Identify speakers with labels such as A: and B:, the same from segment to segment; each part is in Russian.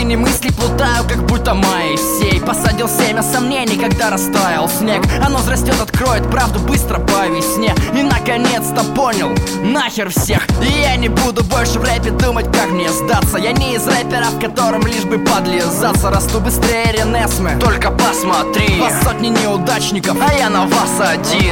A: пустыне мысли плутаю, как будто Моисей посадил семя сомнений, когда растаял снег. Оно взрастет, откроет правду быстро по весне. И наконец-то понял, нахер всех. И я не буду больше в рэпе думать, как мне сдаться. Я не из рэперов, которым лишь бы подлизаться. Расту быстрее Ренесме, только посмотри. Вас сотни неудачников, а я на вас один.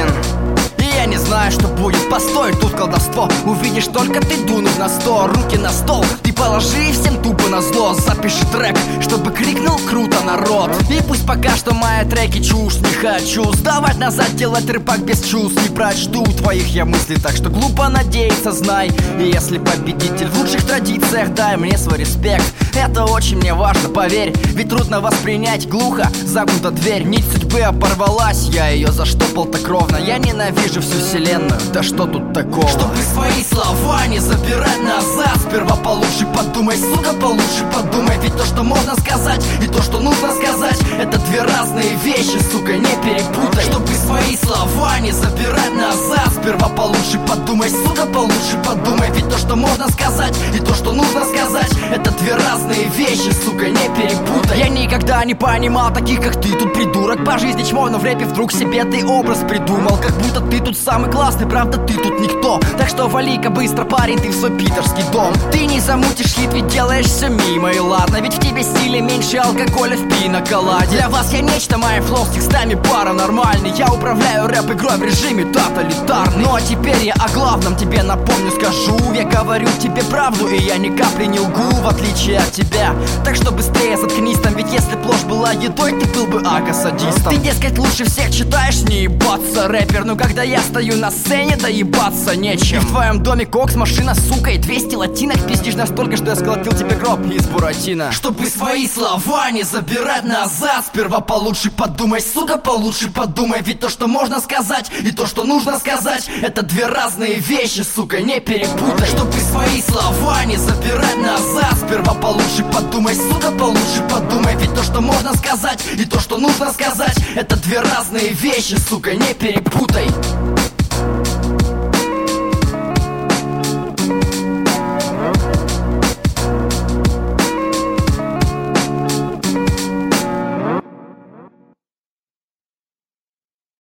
A: Я не знаю, что будет, постой, тут колдовство. Увидишь только ты, дунуть на 100, руки на стол. Ты положи всем тупо на зло. Запиши трек, чтобы крикнул круто народ. И пусть пока что мои треки чушь. Не хочу сдавать назад, делать рэпак без чувств. Не прочту твоих я мыслей, так что глупо надеяться, знай. И если победитель в лучших традициях, дай мне свой респект. Это очень мне важно, поверь. Ведь трудно воспринять глухо, загнута дверь. Нить судьбы оборвалась, я ее заштопал так ровно. Я ненавижу всю вселенную, да что тут такого? Чтобы свои слова не забирать назад, сперва получше подумай, сука, получше подумай. Ведь то, что можно сказать, и то, что нужно сказать, это две разные вещи, сука, не перепутай. Чтобы свои слова не забирать назад, сперва получше подумай, сука, получше подумай. Ведь то, что можно сказать, и то, что нужно сказать, это две разные вещи, сука, не перепутай. Я никогда не понимал таких, как ты, тут придурок. По жизни чмо, но в рэпе вдруг себе ты образ придумал, как будто ты тут самый классный, правда ты тут никто. Так что вали-ка быстро, парень, ты в свой питерский дом. Ты не замутишь хит, ведь делаешь все мимо, и ладно. Ведь в тебе стиля меньше алкоголя в пиноколаде. Для вас я нечто, мои флоу с текстами паранормальный. Я управляю рэп-игрой в режиме тоталитарный. Ну а теперь я о главном тебе напомню, скажу. Я говорю тебе правду, и я ни капли не лгу, в отличие от тебя. Так что быстрее заткнись там, ведь если б ложь была едой, ты был бы аго-садистом. Ты, дескать, лучше всех читаешь, не ебаться, рэпер. Но когда я стою на сцене, да ебаться нечем. И в твоем доме кокс, машина, сука, и 200 латинок. Пиздишь настолько, что я сколотил тебе гроб из буратино. Чтобы свои слова не забирать назад, сперва получше подумай, сука, получше подумай. Ведь то, что можно сказать, и то, что нужно сказать, это две разные вещи, сука, не перепутай. Чтобы свои слова не забирать назад, сперва получше подумай, сука, получше подумай. Ведь то, что можно сказать, и то, что нужно сказать, это две разные вещи, сука, не перепутай.